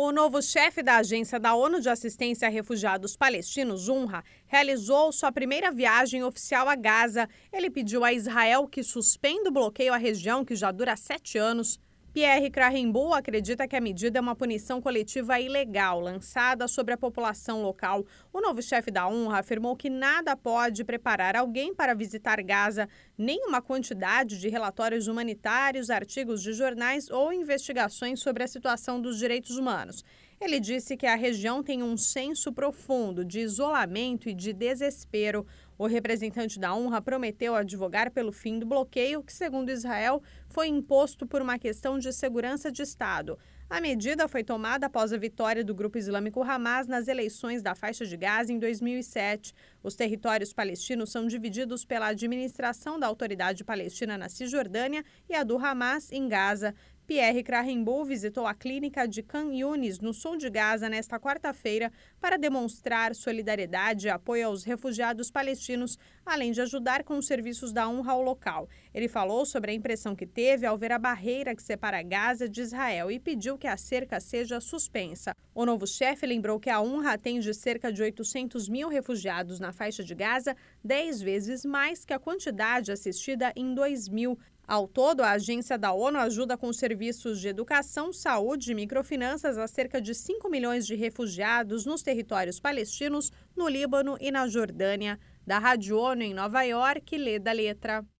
O novo chefe da Agência da ONU de Assistência a Refugiados Palestinos, UNRWA, realizou sua primeira viagem oficial a Gaza. Ele pediu a Israel que suspenda o bloqueio à região, que já dura 7 anos. Pierre Krahenbuhl acredita que a medida é uma punição coletiva ilegal lançada sobre a população local. O novo chefe da UNRWA afirmou que nada pode preparar alguém para visitar Gaza, nem uma quantidade de relatórios humanitários, artigos de jornais ou investigações sobre a situação dos direitos humanos. Ele disse que a região tem um senso profundo de isolamento e de desespero. O representante da UNRWA prometeu advogar pelo fim do bloqueio, que, segundo Israel, foi imposto por uma questão de segurança de Estado. A medida foi tomada após a vitória do grupo islâmico Hamas nas eleições da faixa de Gaza em 2007. Os territórios palestinos são divididos pela administração da Autoridade Palestina na Cisjordânia e a do Hamas em Gaza. Pierre Krahenbuhl visitou a clínica de Khan Yunis, no sul de Gaza, nesta quarta-feira, para demonstrar solidariedade e apoio aos refugiados palestinos, além de ajudar com os serviços da UNRWA ao local. Ele falou sobre a impressão que teve ao ver a barreira que separa Gaza de Israel e pediu que a cerca seja suspensa. O novo chefe lembrou que a UNRWA atende cerca de 800 mil refugiados na faixa de Gaza, 10 vezes mais que a quantidade assistida em 2000. Ao todo, a agência da ONU ajuda com serviços de educação, saúde e microfinanças a cerca de 5 milhões de refugiados nos territórios palestinos, no Líbano e na Jordânia. Da Rádio ONU em Nova York, Leda Letra.